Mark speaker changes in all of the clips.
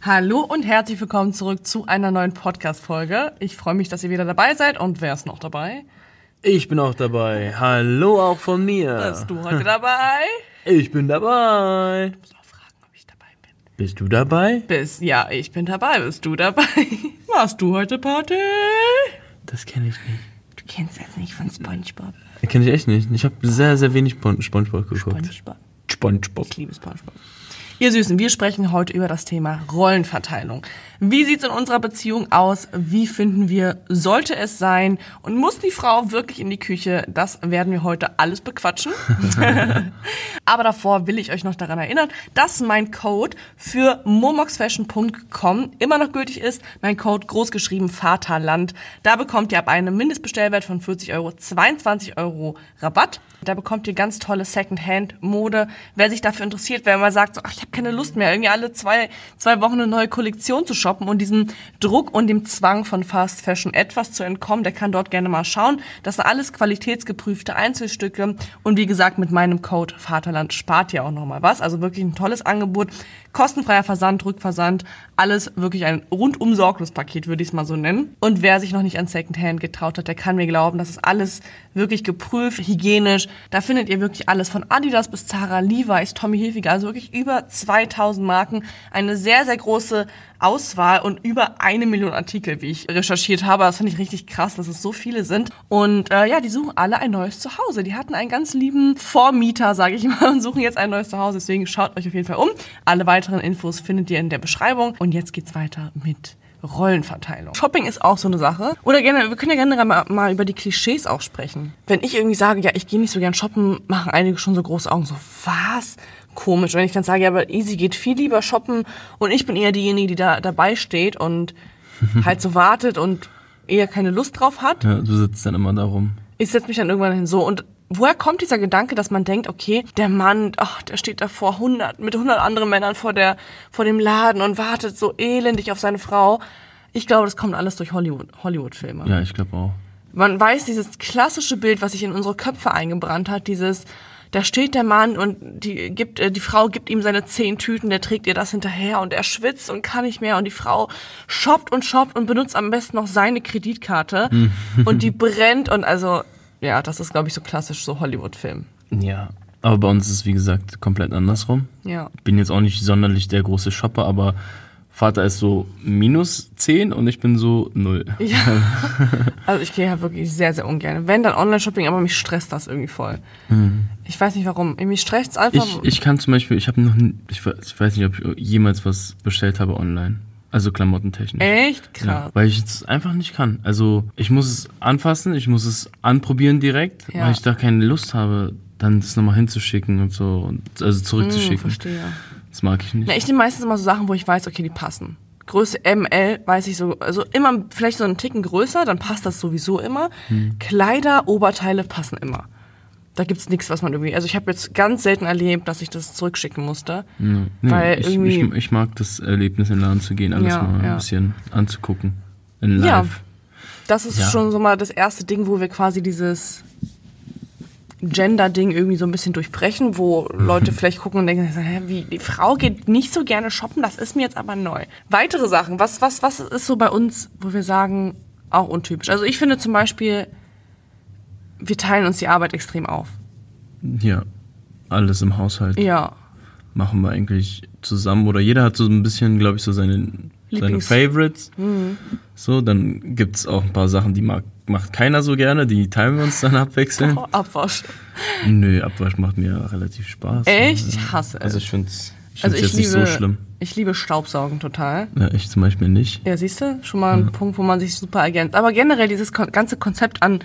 Speaker 1: Hallo und herzlich willkommen zurück zu einer neuen Podcast-Folge. Ich freue mich, dass ihr wieder dabei seid. Und wer ist noch dabei?
Speaker 2: Ich bin auch dabei. Hallo auch von mir.
Speaker 1: Bist du heute dabei?
Speaker 2: Ich bin dabei.
Speaker 1: Ich muss auch fragen, ob ich dabei bin.
Speaker 2: Bist du dabei?
Speaker 1: Ja, ich bin dabei. Bist du dabei? Warst du heute Party?
Speaker 2: Das kenne ich nicht.
Speaker 1: Du kennst das nicht von SpongeBob.
Speaker 2: Das kenne ich echt nicht. Ich habe sehr, sehr wenig SpongeBob geguckt. SpongeBob.
Speaker 1: Ich liebe SpongeBob. Ihr Süßen, wir sprechen heute über das Thema Rollenverteilung. Wie sieht's in unserer Beziehung aus? Wie finden wir, sollte es sein? Und muss die Frau wirklich in die Küche? Das werden wir heute alles bequatschen. Aber davor will ich euch noch daran erinnern, dass mein Code für momoxfashion.com immer noch gültig ist. Mein Code großgeschrieben Vaterland. Da bekommt ihr ab einem Mindestbestellwert von 40 Euro 22 Euro Rabatt. Da bekommt ihr ganz tolle Secondhand-Mode. Wer sich dafür interessiert, wer mal sagt, so, ach, ich habe keine Lust mehr, irgendwie alle zwei Wochen eine neue Kollektion zu shoppen und diesem Druck und dem Zwang von Fast Fashion etwas zu entkommen, der kann dort gerne mal schauen. Das sind alles qualitätsgeprüfte Einzelstücke. Und wie gesagt, mit meinem Code Vaterland spart ihr auch nochmal was. Also wirklich ein tolles Angebot. Kostenfreier Versand, Rückversand, alles wirklich ein rundum sorglos Paket, würde ich es mal so nennen. Und wer sich noch nicht an Secondhand getraut hat, der kann mir glauben, das ist alles wirklich geprüft, hygienisch. Da findet ihr wirklich alles von Adidas bis Zara, Levi's, Tommy Hilfiger, also wirklich über 2000 Marken, eine sehr, sehr große Auswahl und über 1 Million Artikel, wie ich recherchiert habe. Das finde ich richtig krass, dass es so viele sind. Und die suchen alle ein neues Zuhause. Die hatten einen ganz lieben Vormieter, sage ich mal, und suchen jetzt ein neues Zuhause. Deswegen schaut euch auf jeden Fall um. Alle weiteren Infos findet ihr in der Beschreibung. Und jetzt geht's weiter mit Rollenverteilung. Shopping ist auch so eine Sache. Oder gerne, wir können ja gerne mal über die Klischees auch sprechen. Wenn ich irgendwie sage, ja, ich gehe nicht so gern shoppen, machen einige schon so große Augen. So, was? Komisch. Wenn ich dann sage, ja, aber Easy geht viel lieber shoppen und ich bin eher diejenige, die da dabei steht und halt so wartet und eher keine Lust drauf hat.
Speaker 2: Ja, du sitzt dann immer da rum.
Speaker 1: Ich setze mich dann irgendwann hin so. Und woher kommt dieser Gedanke, dass man denkt, okay, der Mann, der steht da mit 100 anderen Männern vor dem Laden und wartet so elendig auf seine Frau. Ich glaube, das kommt alles durch Hollywood-Filme.
Speaker 2: Ja, ich glaube auch.
Speaker 1: Man weiß, dieses klassische Bild, was sich in unsere Köpfe eingebrannt hat, da steht der Mann und die Frau gibt ihm seine 10 Tüten, der trägt ihr das hinterher und er schwitzt und kann nicht mehr und die Frau shoppt und benutzt am besten noch seine Kreditkarte und die brennt und also, ja, das ist, glaube ich, so klassisch so Hollywood-Film.
Speaker 2: Ja, aber bei uns ist es, wie gesagt, komplett andersrum.
Speaker 1: Ja.
Speaker 2: Ich bin jetzt auch nicht sonderlich der große Shopper, aber Vater ist so -10 und ich bin so 0.
Speaker 1: Ja. Also ich gehe ja wirklich sehr, sehr ungern. Wenn, dann Online-Shopping, aber mich stresst das irgendwie voll. Ich weiß nicht warum. Mich stresst es einfach.
Speaker 2: Ich kann zum Beispiel, ich weiß nicht, ob ich jemals was bestellt habe online. Also klamottentechnisch.
Speaker 1: Echt? Krass.
Speaker 2: Ja, weil ich es einfach nicht kann. Also ich muss es anfassen, ich muss es anprobieren direkt, weil ich da keine Lust habe, dann das nochmal hinzuschicken und so, also zurückzuschicken.
Speaker 1: Verstehe.
Speaker 2: Das mag ich nicht.
Speaker 1: Na, ich nehme meistens immer so Sachen, wo ich weiß, okay, die passen. Größe ML weiß ich so, also immer vielleicht so einen Ticken größer, dann passt das sowieso immer. Kleider, Oberteile passen immer. Da gibt's nichts, was man irgendwie, also ich habe jetzt ganz selten erlebt, dass ich das zurückschicken musste.
Speaker 2: Nee,
Speaker 1: weil irgendwie
Speaker 2: ich mag das Erlebnis, in den Laden zu gehen, alles mal ein bisschen anzugucken. In live.
Speaker 1: Ja, das ist schon so mal das erste Ding, wo wir quasi dieses Gender-Ding irgendwie so ein bisschen durchbrechen, wo Leute vielleicht gucken und denken, wie, die Frau geht nicht so gerne shoppen, das ist mir jetzt aber neu. Weitere Sachen, was ist so bei uns, wo wir sagen, auch untypisch? Also ich finde zum Beispiel, wir teilen uns die Arbeit extrem auf.
Speaker 2: Ja, alles im Haushalt.
Speaker 1: Ja.
Speaker 2: Machen wir eigentlich zusammen oder jeder hat so ein bisschen, glaube ich, so seine Favorites. So, dann gibt's auch ein paar Sachen, die macht keiner so gerne, die teilen wir uns dann abwechselnd.
Speaker 1: Oh, Abwasch.
Speaker 2: Nö, Abwasch macht mir relativ Spaß.
Speaker 1: Echt? Ich hasse es.
Speaker 2: Also ich find's jetzt nicht so schlimm.
Speaker 1: Ich liebe Staubsaugen total.
Speaker 2: Ja, ich zum Beispiel nicht.
Speaker 1: Ja, siehst du? Schon mal ein Punkt, wo man sich super ergänzt. Aber generell dieses ganze Konzept an.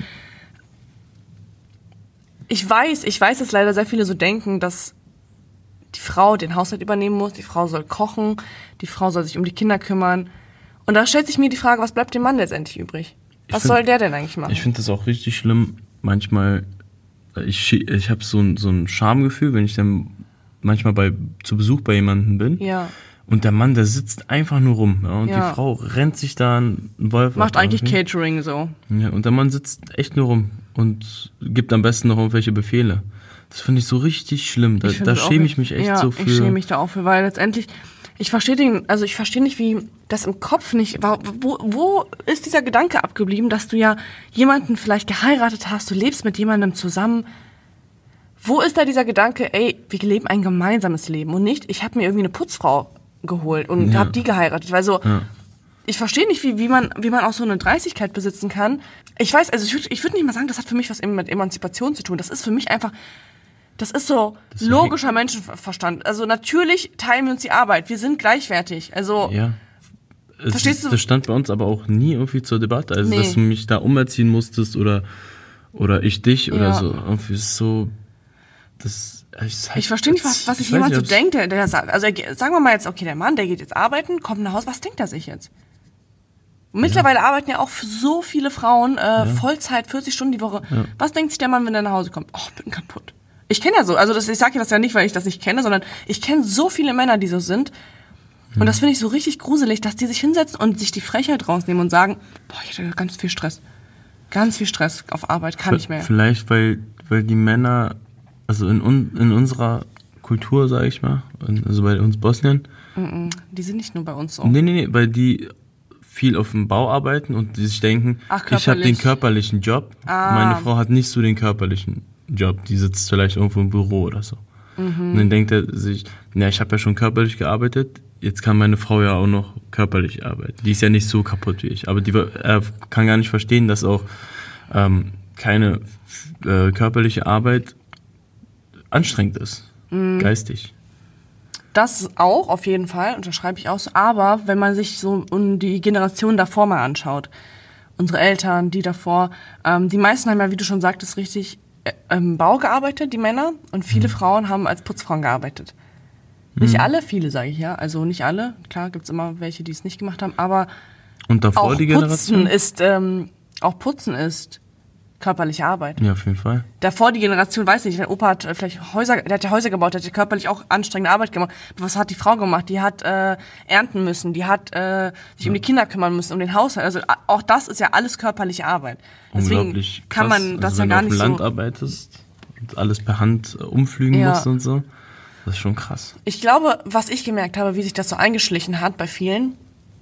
Speaker 1: Ich weiß, dass leider sehr viele so denken, dass die Frau den Haushalt übernehmen muss, die Frau soll kochen, die Frau soll sich um die Kinder kümmern. Und da stellt sich mir die Frage, was bleibt dem Mann letztendlich übrig? Was soll der denn eigentlich machen?
Speaker 2: Ich finde das auch richtig schlimm. Manchmal, ich habe so ein Schamgefühl, wenn ich dann manchmal zu Besuch bei jemandem bin.
Speaker 1: Ja.
Speaker 2: Und der Mann, der sitzt einfach nur rum. Ja, und die Frau rennt sich da einen Wolf.
Speaker 1: Macht eigentlich Catering so.
Speaker 2: Ja, und der Mann sitzt echt nur rum und gibt am besten noch irgendwelche Befehle. Das finde ich so richtig schlimm. Da schäme ich mich echt so für.
Speaker 1: Ich schäme mich da auch für, weil letztendlich, Ich verstehe nicht, wie das im Kopf nicht, wo ist dieser Gedanke abgeblieben, dass du ja jemanden vielleicht geheiratet hast, du lebst mit jemandem zusammen. Wo ist da dieser Gedanke, ey, wir leben ein gemeinsames Leben und nicht, ich habe mir irgendwie eine Putzfrau geholt und habe die geheiratet, weil so, ich verstehe nicht, wie man auch so eine Dreistigkeit besitzen kann. Ich weiß, also ich würd nicht mal sagen, das hat für mich was mit Emanzipation zu tun. Das ist für mich einfach, das ist so logischer Menschenverstand. Also natürlich teilen wir uns die Arbeit, wir sind gleichwertig. Also
Speaker 2: ja.
Speaker 1: Verstehst du?
Speaker 2: Das stand bei uns aber auch nie irgendwie zur Debatte. Also dass du mich da umerziehen musstest oder ich dich oder so. Irgendwie ist so. Ich
Speaker 1: verstehe nicht, was sich jemand so denkt, der sagt, also sagen wir mal jetzt, okay, der Mann, der geht jetzt arbeiten, kommt nach Hause, was denkt er sich jetzt? Und mittlerweile arbeiten ja auch so viele Frauen Vollzeit, 40 Stunden die Woche. Ja. Was denkt sich der Mann, wenn er nach Hause kommt? Oh, bin kaputt. Ich kenne ja so, also ich sage ja das ja nicht, weil ich das nicht kenne, sondern ich kenne so viele Männer, die so sind. Und das finde ich so richtig gruselig, dass die sich hinsetzen und sich die Frechheit rausnehmen und sagen, boah, ich hatte ganz viel Stress. Ganz viel Stress auf Arbeit, kann ich mehr.
Speaker 2: Vielleicht, weil die Männer, also in unserer Kultur, sage ich mal, also bei uns Bosnien.
Speaker 1: Die sind nicht nur bei uns so.
Speaker 2: Nee, weil die viel auf dem Bau arbeiten und die sich denken, ich habe den körperlichen Job, meine Frau hat nicht so den körperlichen Job, die sitzt vielleicht irgendwo im Büro oder so. Und dann denkt er sich, ich habe ja schon körperlich gearbeitet, jetzt kann meine Frau ja auch noch körperlich arbeiten. Die ist ja nicht so kaputt wie ich, aber er kann gar nicht verstehen, dass auch keine körperliche Arbeit anstrengend ist, geistig.
Speaker 1: Das auch, auf jeden Fall, unterschreibe ich auch so. Aber wenn man sich so die Generation davor mal anschaut, unsere Eltern, die davor, die meisten haben ja, wie du schon sagtest, richtig im Bau gearbeitet, die Männer. Und viele Frauen haben als Putzfrauen gearbeitet. Nicht alle, viele sage ich ja. Also nicht alle. Klar gibt es immer welche, die es nicht gemacht haben. Aber
Speaker 2: und davor
Speaker 1: auch
Speaker 2: die Generation?
Speaker 1: Putzen ist körperliche Arbeit.
Speaker 2: Ja, auf jeden Fall.
Speaker 1: Davor die Generation, weiß nicht, der Opa hat vielleicht Häuser gebaut, der hat körperlich auch anstrengende Arbeit gemacht. Aber was hat die Frau gemacht? Die hat ernten müssen, die hat sich um die Kinder kümmern müssen, um den Haushalt. Also auch das ist ja alles körperliche Arbeit. Deswegen kann man das ja gar nicht so...
Speaker 2: Wenn du auf dem Land arbeitest und alles per Hand umflügen musst und so, das ist schon krass.
Speaker 1: Ich glaube, was ich gemerkt habe, wie sich das so eingeschlichen hat bei vielen,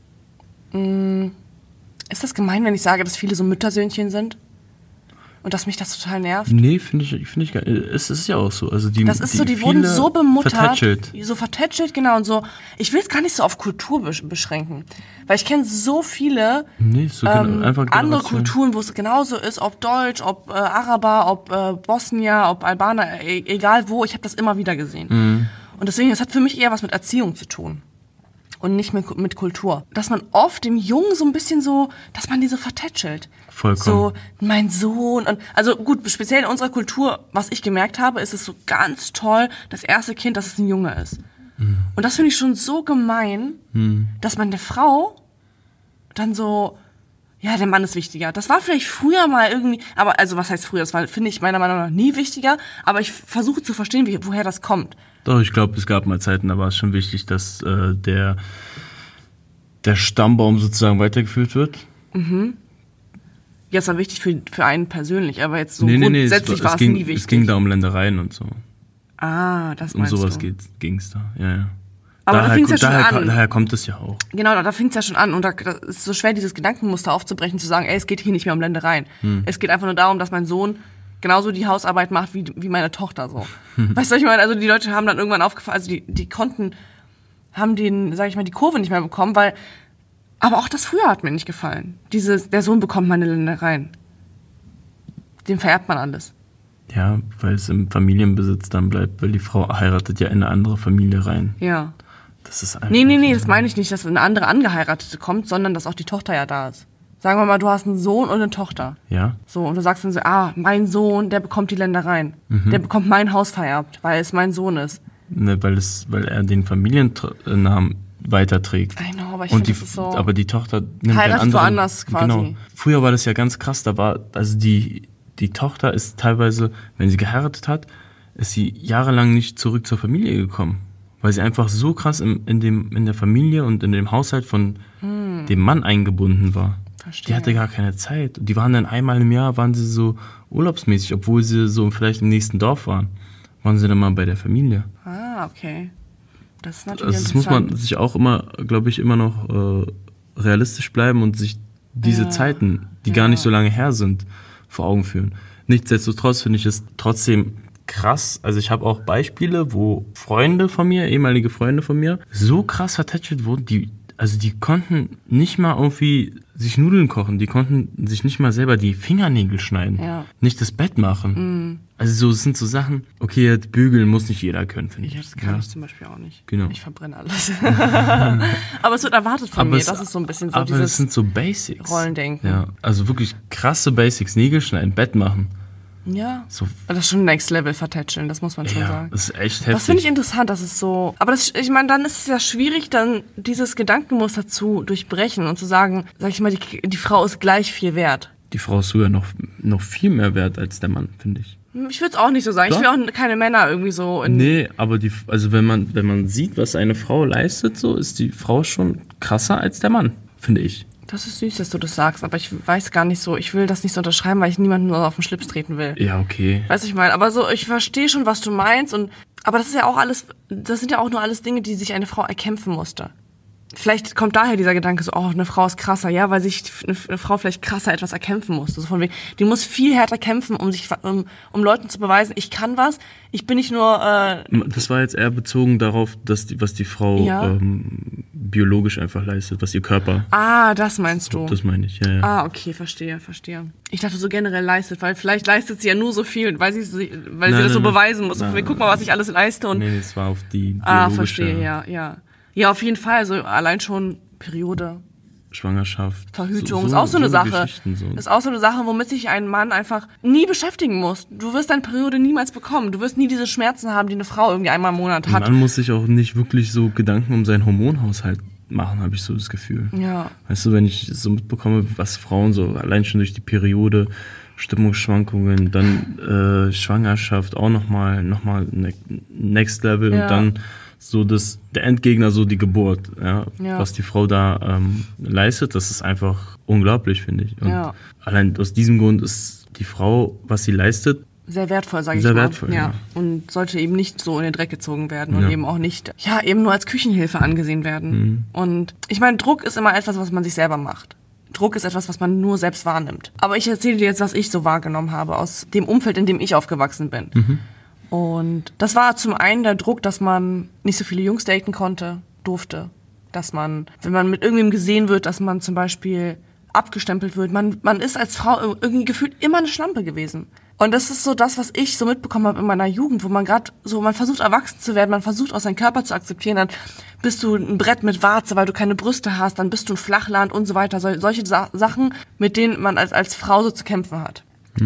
Speaker 1: ist das gemein, wenn ich sage, dass viele so Müttersöhnchen sind? Und dass mich das total nervt?
Speaker 2: Nee, finde ich gar nicht. Es ist ja auch so. Also die
Speaker 1: wurden so bemuttert.
Speaker 2: Vertätschelt.
Speaker 1: So vertätschelt, genau. Und so. Ich will es gar nicht so auf Kultur beschränken. Weil ich kenne so viele
Speaker 2: einfach
Speaker 1: andere Kulturen, wo es genauso ist. Ob Deutsch, ob Araber, ob Bosnier, ob Albaner, egal wo. Ich habe das immer wieder gesehen. Und deswegen, das hat für mich eher was mit Erziehung zu tun. Und nicht mit Kultur. Dass man oft dem Jungen so ein bisschen so, dass man die so vertätschelt.
Speaker 2: Vollkommen.
Speaker 1: So, mein Sohn. Und, also gut, speziell in unserer Kultur, was ich gemerkt habe, ist es so ganz toll, das erste Kind, dass es ein Junge ist. Und das finde ich schon so gemein, dass man der Frau dann so, ja, der Mann ist wichtiger. Das war vielleicht früher mal irgendwie, aber also was heißt früher? Das war, finde ich, meiner Meinung nach nie wichtiger. Aber ich versuche zu verstehen, woher das kommt.
Speaker 2: Doch, ich glaube, es gab mal Zeiten, da war es schon wichtig, dass der Stammbaum sozusagen weitergeführt wird.
Speaker 1: Ja, es war wichtig für einen persönlich, aber jetzt so grundsätzlich war es nie wichtig.
Speaker 2: Es ging da um Ländereien und so.
Speaker 1: Ah, das meinst
Speaker 2: du. Um sowas ging es da, ja. Aber
Speaker 1: da fing es ja schon an.
Speaker 2: Daher kommt es ja auch.
Speaker 1: Genau, da fing es ja schon an. Und da ist so schwer, dieses Gedankenmuster aufzubrechen, zu sagen, es geht hier nicht mehr um Ländereien. Es geht einfach nur darum, dass mein Sohn genauso die Hausarbeit macht wie meine Tochter so. Weißt du, was ich meine? Also die Leute haben dann irgendwann aufgefallen, also die haben sag ich mal, die Kurve nicht mehr bekommen, weil, aber auch das früher hat mir nicht gefallen. Der Sohn bekommt meine Ländereien. Dem vererbt man alles.
Speaker 2: Ja, weil es im Familienbesitz dann bleibt, weil die Frau heiratet ja in eine andere Familie rein.
Speaker 1: Ja.
Speaker 2: Das ist einfach
Speaker 1: Nee, das meine ich nicht, dass eine andere Angeheiratete kommt, sondern dass auch die Tochter ja da ist. Sagen wir mal, du hast einen Sohn und eine Tochter.
Speaker 2: Ja.
Speaker 1: So, und du sagst dann so, mein Sohn, der bekommt die Ländereien. Der bekommt mein Haus vererbt, weil es mein Sohn ist.
Speaker 2: Ne, weil er den Familiennamen weiterträgt.
Speaker 1: I know, aber ich finde, das ist so...
Speaker 2: Aber die Tochter nimmt
Speaker 1: heiratet woanders quasi.
Speaker 2: Genau. Früher war das ja ganz krass, die Tochter ist teilweise, wenn sie geheiratet hat, ist sie jahrelang nicht zurück zur Familie gekommen. Weil sie einfach so krass in der Familie und in dem Haushalt von dem Mann eingebunden war.
Speaker 1: Verstehe.
Speaker 2: Die hatte gar keine Zeit. Die waren dann einmal im Jahr, waren sie so urlaubsmäßig, obwohl sie so vielleicht im nächsten Dorf waren. Waren sie dann mal bei der Familie.
Speaker 1: Ah, okay. Das ist natürlich
Speaker 2: das muss man sich auch immer, glaube ich, immer noch realistisch bleiben und sich diese Zeiten, die gar nicht so lange her sind, vor Augen führen. Nichtsdestotrotz finde ich es trotzdem krass. Also ich habe auch Beispiele, wo Freunde von mir, ehemalige Freunde von mir, so krass vertätschelt wurden, die konnten nicht mal irgendwie sich Nudeln kochen, die konnten sich nicht mal selber die Fingernägel schneiden, nicht das Bett machen. Also es sind so Sachen, okay, jetzt bügeln muss nicht jeder können, finde ich.
Speaker 1: Ja, das kann ich zum Beispiel auch nicht.
Speaker 2: Genau.
Speaker 1: Ich verbrenne alles. Aber es wird erwartet von mir, das ist so ein bisschen so
Speaker 2: aber
Speaker 1: dieses
Speaker 2: das sind so Basics.
Speaker 1: Rollendenken.
Speaker 2: Ja, also wirklich krasse Basics, Nägel schneiden, Bett machen.
Speaker 1: Ja,
Speaker 2: so.
Speaker 1: Das ist schon Next Level vertätscheln, das muss man schon sagen.
Speaker 2: Das ist echt heftig.
Speaker 1: Das finde ich interessant, dass es so... Aber ich meine, dann ist es ja schwierig, dann dieses Gedankenmuster zu durchbrechen und zu sagen, sag ich mal, die Frau ist gleich viel wert.
Speaker 2: Die Frau ist sogar noch viel mehr wert als der Mann, finde ich.
Speaker 1: Ich würde es auch nicht so sagen. Doch? Ich will auch keine Männer irgendwie so...
Speaker 2: Nee, aber wenn man sieht, was eine Frau leistet, so ist die Frau schon krasser als der Mann, finde ich.
Speaker 1: Das ist süß, dass du das sagst, aber ich weiß gar nicht so, ich will das nicht so unterschreiben, weil ich niemanden nur auf den Schlips treten will.
Speaker 2: Ja, okay.
Speaker 1: Weißt du, ich meine, aber so, ich verstehe schon, was du meinst aber das ist ja auch alles, das sind ja auch nur alles Dinge, die sich eine Frau erkämpfen musste. Vielleicht kommt daher dieser Gedanke so, eine Frau ist krasser, ja, weil sich eine Frau vielleicht krasser etwas erkämpfen muss. Also von wegen, die muss viel härter kämpfen, um Leuten zu beweisen, ich kann was, ich bin nicht nur...
Speaker 2: Das war jetzt eher bezogen darauf, was die Frau biologisch einfach leistet, was ihr Körper...
Speaker 1: das meinst du?
Speaker 2: Das meine ich, ja.
Speaker 1: Okay, verstehe. Ich dachte so generell leistet, weil vielleicht leistet sie ja nur so viel, weil sie das so beweisen muss. Guck mal, was ich alles leiste. Und
Speaker 2: nee, das war auf die biologische...
Speaker 1: verstehe, ja. Ja, auf jeden Fall. Also allein schon Periode.
Speaker 2: Schwangerschaft.
Speaker 1: Verhütung ist auch so eine Sache.
Speaker 2: So.
Speaker 1: Ist auch so eine Sache, womit sich ein Mann einfach nie beschäftigen muss. Du wirst deine Periode niemals bekommen. Du wirst nie diese Schmerzen haben, die eine Frau irgendwie einmal im Monat hat.
Speaker 2: Man muss sich auch nicht wirklich so Gedanken um seinen Hormonhaushalt machen, habe ich so das Gefühl.
Speaker 1: Ja.
Speaker 2: Weißt du, wenn ich so mitbekomme, was Frauen so allein schon durch die Periode, Stimmungsschwankungen, dann Schwangerschaft auch nochmal Next Level und dann so der Endgegner, so die Geburt, was die Frau da leistet, das ist einfach unglaublich, finde ich. Und allein aus diesem Grund ist die Frau, was sie leistet,
Speaker 1: sehr wertvoll, sage ich mal.
Speaker 2: Sehr wertvoll, ja.
Speaker 1: Und sollte eben nicht so in den Dreck gezogen werden und eben auch nicht, eben nur als Küchenhilfe angesehen werden. Und ich meine, Druck ist immer etwas, was man sich selber macht. Druck ist etwas, was man nur selbst wahrnimmt. Aber ich erzähle dir jetzt, was ich so wahrgenommen habe aus dem Umfeld, in dem ich aufgewachsen bin. Und das war zum einen der Druck, dass man nicht so viele Jungs daten durfte. Dass man, wenn man mit irgendwem gesehen wird, dass man zum Beispiel abgestempelt wird. Man ist als Frau irgendwie gefühlt immer eine Schlampe gewesen. Und das ist so das, was ich so mitbekommen habe in meiner Jugend, wo man gerade so, man versucht erwachsen zu werden, man versucht auch seinen Körper zu akzeptieren, dann bist du ein Brett mit Warze, weil du keine Brüste hast, dann bist du ein Flachland und so weiter. Solche Sachen, mit denen man als Frau so zu kämpfen hat.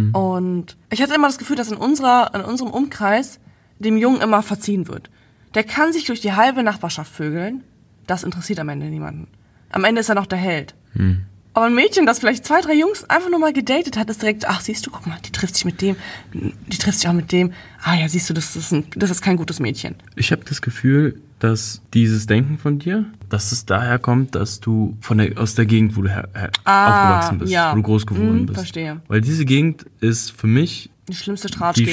Speaker 1: Und ich hatte immer das Gefühl, dass in unserem Umkreis dem Jungen immer verziehen wird. Der kann sich durch die halbe Nachbarschaft vögeln, das interessiert am Ende niemanden. Am Ende ist er noch der Held. Aber ein Mädchen, das vielleicht 2, 3 Jungs einfach nur mal gedatet hat, ist direkt, siehst du, guck mal, die trifft sich mit dem, die trifft sich auch mit dem. Ja, siehst du, das ist kein gutes Mädchen.
Speaker 2: Ich habe das Gefühl, dass dieses Denken von dir, dass es daher kommt, dass du aus der Gegend, wo du aufgewachsen bist, wo du groß geworden bist.
Speaker 1: Verstehe.
Speaker 2: Weil diese Gegend ist für mich
Speaker 1: die schlimmste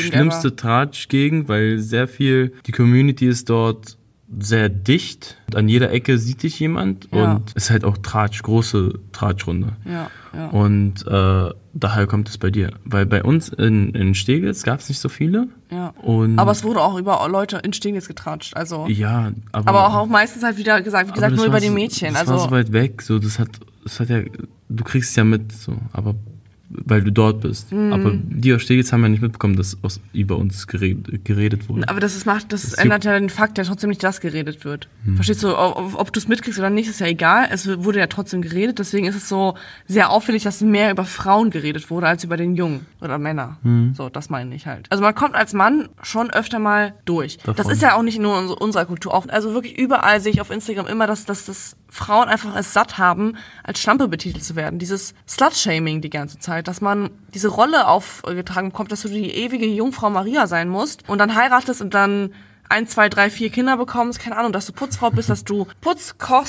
Speaker 2: Tratschgegend, weil sehr viel, die Community ist dort sehr dicht. An jeder Ecke sieht dich jemand und es ist halt auch große Tratschrunde.
Speaker 1: Ja.
Speaker 2: Und daher kommt es bei dir. Weil bei uns in Steglitz gab es nicht so viele.
Speaker 1: Ja.
Speaker 2: Aber
Speaker 1: es wurde auch über Leute in Steglitz getratscht. Also.
Speaker 2: Ja,
Speaker 1: aber auch meistens halt wieder gesagt, nur über die Mädchen.
Speaker 2: Das war so weit weg. So, das hat ja, du kriegst es ja mit, so, aber weil du dort bist. Aber die aus Steglitz haben ja nicht mitbekommen, dass über uns geredet wurde.
Speaker 1: Aber das ändert ja den Fakt, ja trotzdem nicht, dass geredet wird. Verstehst du, ob du es mitkriegst oder nicht, ist ja egal. Es wurde ja trotzdem geredet, deswegen ist es so sehr auffällig, dass mehr über Frauen geredet wurde, als über den Jungen oder Männer. So, das meine ich halt. Also man kommt als Mann schon öfter mal durch. Davon. Das ist ja auch nicht nur in unserer Kultur. Auch, also wirklich überall sehe ich auf Instagram immer, dass Frauen einfach es satt haben, als Schlampe betitelt zu werden. Dieses Slut-Shaming die ganze Zeit, dass man diese Rolle aufgetragen bekommt, dass du die ewige Jungfrau Maria sein musst und dann heiratest und dann 1, 2, 3, 4 Kinder bekommst, keine Ahnung, dass du Putzfrau bist, dass du Putz, kochst,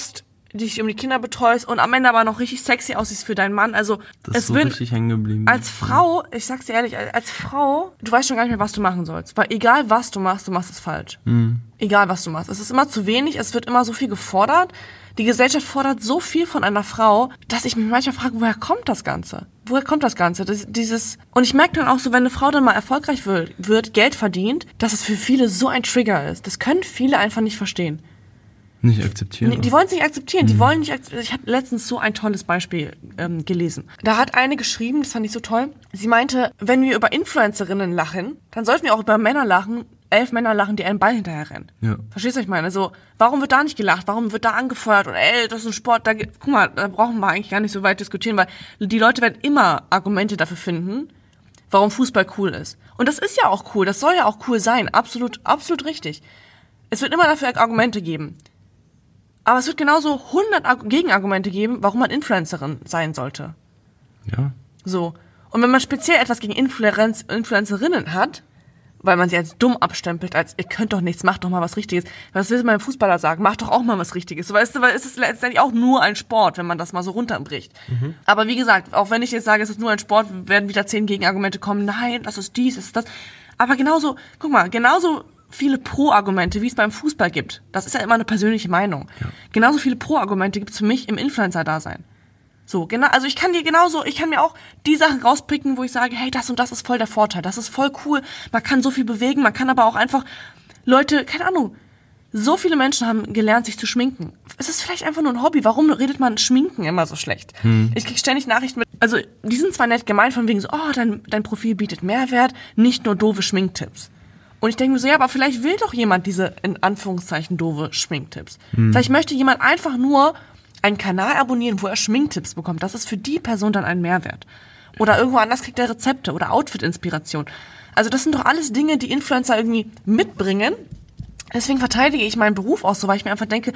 Speaker 1: dich um die Kinder betreust und am Ende aber noch richtig sexy aussiehst für deinen Mann. Also
Speaker 2: das ist so richtig hängen geblieben.
Speaker 1: Als Frau, ich sag's dir ehrlich, als Frau, du weißt schon gar nicht mehr, was du machen sollst. Weil egal was du machst es falsch. Egal was du machst. Es ist immer zu wenig, es wird immer so viel gefordert. Die Gesellschaft fordert so viel von einer Frau, dass ich mich manchmal frage, woher kommt das Ganze? Woher kommt das Ganze? Und ich merke dann auch so, wenn eine Frau dann mal erfolgreich wird, Geld verdient, dass es für viele so ein Trigger ist. Das können viele einfach nicht verstehen.
Speaker 2: Nicht akzeptieren.
Speaker 1: Die wollen es nicht akzeptieren. Die wollen nicht Ich habe letztens so ein tolles Beispiel gelesen. Da hat eine geschrieben, das fand ich so toll. Sie meinte, wenn wir über Influencerinnen lachen, dann sollten wir auch über Männer lachen. 11 Männer lachen, die einen Ball hinterher rennen.
Speaker 2: Ja.
Speaker 1: Verstehst du, was ich meine? Also, warum wird da nicht gelacht? Warum wird da angefeuert? Und das ist ein Sport. Guck mal, da brauchen wir eigentlich gar nicht so weit diskutieren, weil die Leute werden immer Argumente dafür finden, warum Fußball cool ist. Und das ist ja auch cool. Das soll ja auch cool sein. Absolut, absolut richtig. Es wird immer dafür Argumente geben. Aber es wird genauso 100 Gegenargumente geben, warum man Influencerin sein sollte.
Speaker 2: Ja.
Speaker 1: So. Und wenn man speziell etwas gegen Influencerinnen hat, weil man sie als dumm abstempelt, als ihr könnt doch nichts, macht doch mal was Richtiges. Was will mein Fußballer sagen? Macht doch auch mal was Richtiges. So, weißt du, weil es ist letztendlich auch nur ein Sport, wenn man das mal so runterbricht. Aber wie gesagt, auch wenn ich jetzt sage, es ist nur ein Sport, werden wieder 10 Gegenargumente kommen. Nein, das ist dies, das ist das. Aber genauso, guck mal, genauso viele Pro-Argumente, wie es beim Fußball gibt. Das ist ja immer eine persönliche Meinung. Ja. Genauso viele Pro-Argumente gibt es für mich im Influencer-Dasein. So, genau, also ich kann mir auch die Sachen rauspicken, wo ich sage, hey, das und das ist voll der Vorteil, das ist voll cool, man kann so viel bewegen, man kann aber auch einfach Leute, keine Ahnung, so viele Menschen haben gelernt, sich zu schminken. Es ist vielleicht einfach nur ein Hobby, warum redet man Schminken immer so schlecht? Ich krieg ständig Nachrichten mit, also die sind zwar nett gemeint, von wegen so, oh, dein Profil bietet Mehrwert, nicht nur doofe Schminktipps. Und ich denke mir so, ja, aber vielleicht will doch jemand diese, in Anführungszeichen, doofe Schminktipps. Vielleicht möchte jemand einfach nur einen Kanal abonnieren, wo er Schminktipps bekommt. Das ist für die Person dann ein Mehrwert. Oder irgendwo anders kriegt er Rezepte oder Outfit-Inspiration. Also das sind doch alles Dinge, die Influencer irgendwie mitbringen. Deswegen verteidige ich meinen Beruf auch so, weil ich mir einfach denke,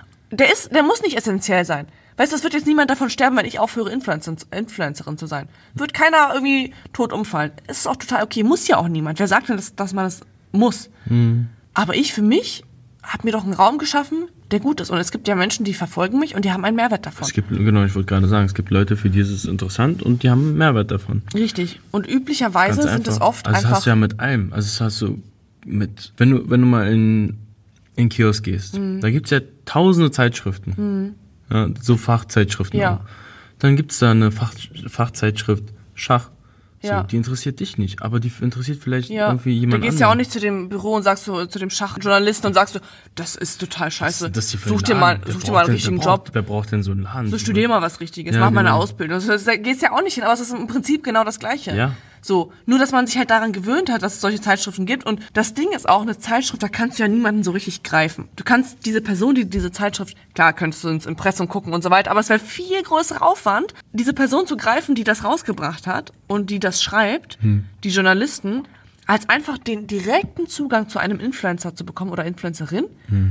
Speaker 1: der muss nicht essentiell sein. Weißt du, es wird jetzt niemand davon sterben, wenn ich aufhöre, Influencerin zu sein. Wird keiner irgendwie tot umfallen. Es ist auch total okay, muss ja auch niemand. Wer sagt denn, dass man das muss? Aber ich für mich habe mir doch einen Raum geschaffen, der gut ist. Und es gibt ja Menschen, die verfolgen mich und die haben einen Mehrwert davon.
Speaker 2: Genau, ich wollte gerade sagen, es gibt Leute, für die ist es interessant und die haben einen Mehrwert davon.
Speaker 1: Richtig. Und üblicherweise sind es oft
Speaker 2: also
Speaker 1: einfach...
Speaker 2: das hast du ja mit allem. Also das hast du mit... Wenn du mal in Kiosk gehst, da gibt's ja tausende Zeitschriften. Ja, so Fachzeitschriften auch. Dann gibt's da eine Fachzeitschrift Schach. So, die interessiert dich nicht, aber die interessiert vielleicht irgendwie jemand anderen.
Speaker 1: Du gehst ja auch nicht zu dem Büro und sagst so, zu dem Schachjournalisten und sagst so, das ist total scheiße. Such dir mal einen richtigen Job.
Speaker 2: Wer braucht denn so einen Laden?
Speaker 1: So, studier mal was Richtiges, mach mal eine Ausbildung. Da gehst ja auch nicht hin, aber es ist im Prinzip genau das Gleiche.
Speaker 2: Ja.
Speaker 1: So, nur dass man sich halt daran gewöhnt hat, dass es solche Zeitschriften gibt. Und das Ding ist auch, eine Zeitschrift, da kannst du ja niemanden so richtig greifen. Du kannst diese Person, die diese Zeitschrift, klar, könntest du ins Impressum gucken und so weiter, aber es wäre viel größerer Aufwand, diese Person zu greifen, die das rausgebracht hat und die das schreibt, die Journalisten, als einfach den direkten Zugang zu einem Influencer zu bekommen oder Influencerin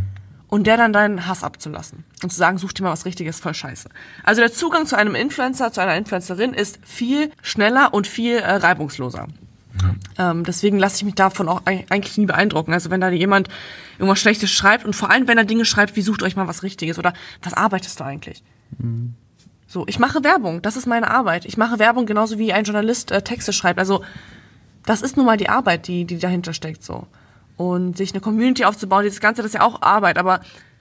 Speaker 1: und der dann deinen Hass abzulassen und zu sagen, such dir mal was Richtiges, voll scheiße. Also der Zugang zu einem Influencer, zu einer Influencerin ist viel schneller und viel reibungsloser. Deswegen lasse ich mich davon auch eigentlich nie beeindrucken. Also wenn da jemand irgendwas Schlechtes schreibt und vor allem, wenn er Dinge schreibt, wie sucht euch mal was Richtiges oder was arbeitest du eigentlich? So, ich mache Werbung, das ist meine Arbeit. Ich mache Werbung genauso wie ein Journalist Texte schreibt. Also das ist nun mal die Arbeit, die dahinter steckt so. Und sich eine Community aufzubauen, dieses Ganze, das ist ja auch Arbeit, aber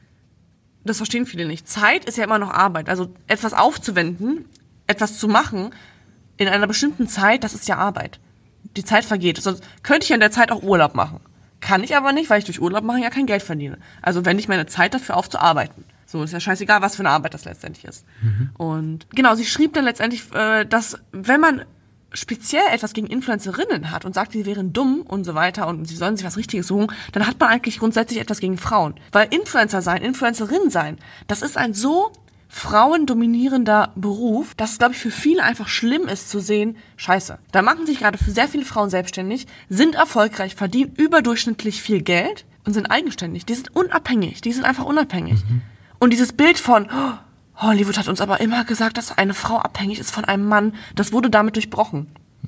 Speaker 1: das verstehen viele nicht. Zeit ist ja immer noch Arbeit. Also etwas aufzuwenden, etwas zu machen in einer bestimmten Zeit, das ist ja Arbeit. Die Zeit vergeht. Sonst könnte ich ja in der Zeit auch Urlaub machen. Kann ich aber nicht, weil ich durch Urlaub machen ja kein Geld verdiene. Also wende ich meine Zeit dafür auf zu arbeiten. So, ist ja scheißegal, was für eine Arbeit das letztendlich ist. Und genau, sie schrieb dann letztendlich, dass wenn man speziell etwas gegen Influencerinnen hat und sagt, die wären dumm und so weiter und sie sollen sich was Richtiges suchen, dann hat man eigentlich grundsätzlich etwas gegen Frauen. Weil Influencer sein, Influencerin sein, das ist ein so frauendominierender Beruf, dass es, glaube ich, für viele einfach schlimm ist zu sehen, scheiße. Da machen sich gerade sehr viele Frauen selbstständig, sind erfolgreich, verdienen überdurchschnittlich viel Geld und sind eigenständig. Die sind unabhängig, die sind einfach unabhängig. Und dieses Bild von, Hollywood hat uns aber immer gesagt, dass eine Frau abhängig ist von einem Mann. Das wurde damit durchbrochen.
Speaker 2: Ja.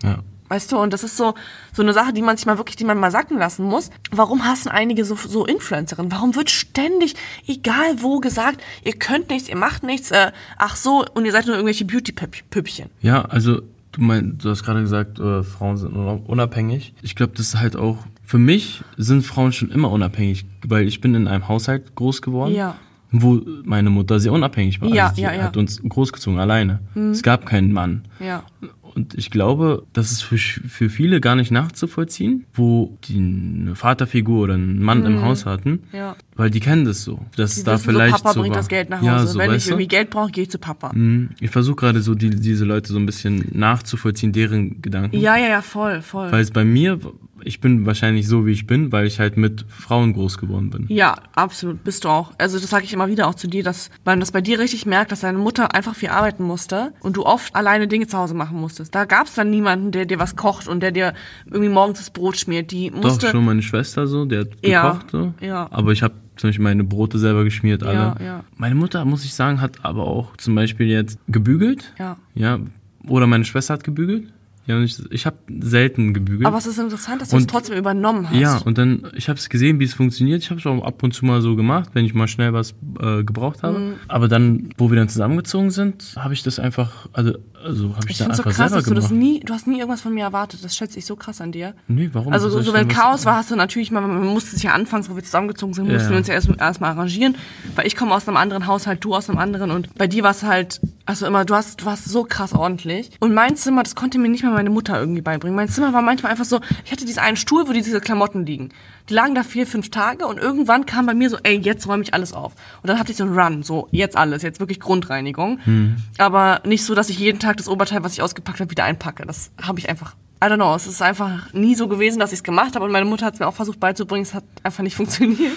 Speaker 1: Weißt du, und das ist so eine Sache, die man mal sacken lassen muss. Warum hassen einige so Influencerinnen? Warum wird ständig, egal wo, gesagt, ihr könnt nichts, ihr macht nichts, ach so, und ihr seid nur irgendwelche Beauty-Püppchen?
Speaker 2: Ja, also du hast gerade gesagt, Frauen sind unabhängig. Ich glaube, das ist halt auch, für mich sind Frauen schon immer unabhängig, weil ich bin in einem Haushalt groß geworden, wo meine Mutter sehr unabhängig war.
Speaker 1: Ja,
Speaker 2: also sie hat uns großgezogen, alleine. Es gab keinen Mann.
Speaker 1: Ja.
Speaker 2: Und ich glaube, das ist für viele gar nicht nachzuvollziehen, wo die eine Vaterfigur oder einen Mann im Haus hatten, weil die kennen das so. Dass da vielleicht
Speaker 1: Papa bringt das Geld nach Hause.
Speaker 2: Ja, so,
Speaker 1: wenn ich irgendwie Geld brauche, gehe ich zu Papa.
Speaker 2: Ich versuche gerade so diese Leute so ein bisschen nachzuvollziehen, deren Gedanken.
Speaker 1: Ja, voll.
Speaker 2: Weil es bei mir, ich bin wahrscheinlich so, wie ich bin, weil ich halt mit Frauen groß geworden bin.
Speaker 1: Ja, absolut, bist du auch. Also das sage ich immer wieder auch zu dir, dass man das bei dir richtig merkt, dass deine Mutter einfach viel arbeiten musste und du oft alleine Dinge zu Hause machen musstest. Da gab es dann niemanden, der dir was kocht und der dir irgendwie morgens das Brot schmiert. Die musste...
Speaker 2: Doch, schon meine Schwester so, der hat gekocht so.
Speaker 1: Ja.
Speaker 2: Aber ich habe zum Beispiel meine Brote selber geschmiert, alle.
Speaker 1: Ja.
Speaker 2: Meine Mutter, muss ich sagen, hat aber auch zum Beispiel jetzt gebügelt.
Speaker 1: Ja.
Speaker 2: Oder meine Schwester hat gebügelt. Ja, und ich habe selten gebügelt.
Speaker 1: Aber es ist interessant, dass du es trotzdem übernommen hast.
Speaker 2: Ja, und dann, ich habe es gesehen, wie es funktioniert. Ich habe es auch ab und zu mal so gemacht, wenn ich mal schnell was gebraucht habe. Aber dann, wo wir dann zusammengezogen sind, habe ich das einfach, also habe ich dann einfach
Speaker 1: so krass,
Speaker 2: selber gemacht.
Speaker 1: Du hast nie irgendwas von mir erwartet. Das schätze ich so krass an dir.
Speaker 2: Nee, warum?
Speaker 1: Also so wenn Chaos war, hast du natürlich mal, man musste sich ja anfangs, wo wir zusammengezogen sind, mussten wir uns ja erst mal arrangieren. Weil ich komme aus einem anderen Haushalt, du aus einem anderen. Und bei dir war es halt, also immer, du warst so krass ordentlich. Und mein Zimmer, das konnte mir nicht mal meine Mutter irgendwie beibringen. Mein Zimmer war manchmal einfach so, ich hatte diesen einen Stuhl, wo diese Klamotten liegen. Die lagen da 4-5 Tage und irgendwann kam bei mir so, ey, jetzt räume ich alles auf. Und dann hatte ich so einen Run, so, jetzt alles, jetzt wirklich Grundreinigung. Aber nicht so, dass ich jeden Tag das Oberteil, was ich ausgepackt habe, wieder einpacke. Das habe ich einfach, I don't know, es ist einfach nie so gewesen, dass ich es gemacht habe. Und meine Mutter hat es mir auch versucht beizubringen, es hat einfach nicht funktioniert.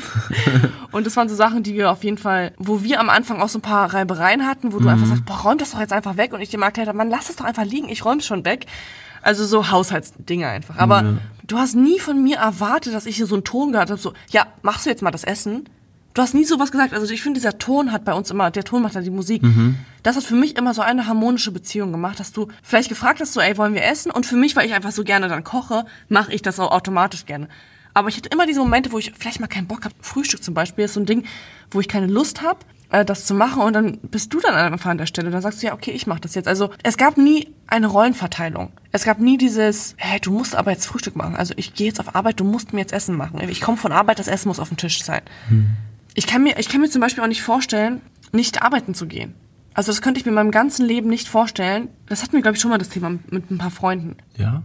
Speaker 1: Und das waren so Sachen, die wir auf jeden Fall, wo wir am Anfang auch so ein paar Reibereien hatten, wo du einfach sagst, boah, räum das doch jetzt einfach weg. Und ich dir mal erklärt habe, Mann, lass es doch einfach liegen, ich räume es schon weg. Also so Haushaltsdinge einfach. Aber du hast nie von mir erwartet, dass ich hier so einen Ton gehört habe, so, ja, machst du jetzt mal das Essen? Du hast nie sowas gesagt. Also ich finde, dieser Ton hat bei uns immer, der Ton macht ja die Musik. Das hat für mich immer so eine harmonische Beziehung gemacht, dass du vielleicht gefragt hast, so, ey, wollen wir essen? Und für mich, weil ich einfach so gerne dann koche, mache ich das auch automatisch gerne. Aber ich hatte immer diese Momente, wo ich vielleicht mal keinen Bock habe. Frühstück zum Beispiel ist so ein Ding, wo ich keine Lust habe, das zu machen, und dann bist du dann einfach an der Stelle. Dann sagst du, ja, okay, ich mache das jetzt. Also es gab nie eine Rollenverteilung. Es gab nie dieses, hey, du musst aber jetzt Frühstück machen. Also ich gehe jetzt auf Arbeit, du musst mir jetzt Essen machen. Ich komme von Arbeit, das Essen muss auf dem Tisch sein. Ich kann mir zum Beispiel auch nicht vorstellen, nicht arbeiten zu gehen. Also das könnte ich mir in meinem ganzen Leben nicht vorstellen. Das hatten wir, glaube ich, schon mal das Thema mit ein paar Freunden.
Speaker 2: Ja?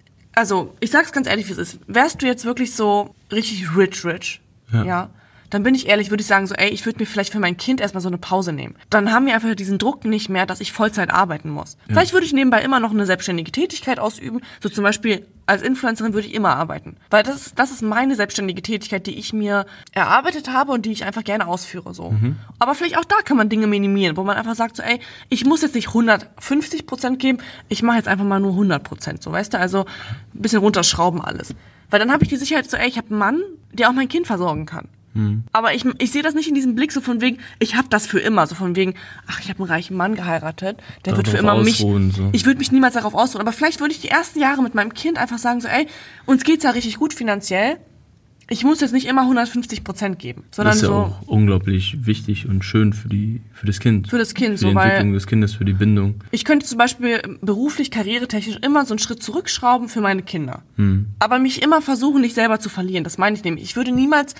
Speaker 1: Also, ich sag's ganz ehrlich, wie es ist. Wärst du jetzt wirklich so richtig rich, ja, dann bin ich ehrlich, würde ich sagen so, ey, ich würde mir vielleicht für mein Kind erstmal so eine Pause nehmen. Dann haben wir einfach diesen Druck nicht mehr, dass ich Vollzeit arbeiten muss. Ja. Vielleicht würde ich nebenbei immer noch eine selbstständige Tätigkeit ausüben. So zum Beispiel als Influencerin würde ich immer arbeiten. Weil das ist meine selbstständige Tätigkeit, die ich mir erarbeitet habe und die ich einfach gerne ausführe. So. Aber vielleicht auch da kann man Dinge minimieren, wo man einfach sagt so, ey, ich muss jetzt nicht 150% geben, ich mache jetzt einfach mal nur 100%. So, weißt du, also ein bisschen runterschrauben alles. Weil dann habe ich die Sicherheit so, ey, ich habe einen Mann, der auch mein Kind versorgen kann. Aber ich sehe das nicht in diesem Blick so von wegen, ich habe das für immer, so von wegen, ach, ich habe einen reichen Mann geheiratet, der wird für immer mich, so. Ich würde mich niemals darauf ausruhen, aber vielleicht würde ich die ersten Jahre mit meinem Kind einfach sagen so, ey, uns geht's ja richtig gut finanziell, ich muss jetzt nicht immer 150% geben, sondern
Speaker 2: das ist ja
Speaker 1: so
Speaker 2: auch unglaublich wichtig und schön für das Kind.
Speaker 1: Für das Kind,
Speaker 2: für die
Speaker 1: so,
Speaker 2: Entwicklung des Kindes, für die Bindung.
Speaker 1: Ich könnte zum Beispiel beruflich, karrieretechnisch immer so einen Schritt zurückschrauben für meine Kinder. Aber mich immer versuchen, nicht selber zu verlieren, das meine ich nämlich. Ich würde niemals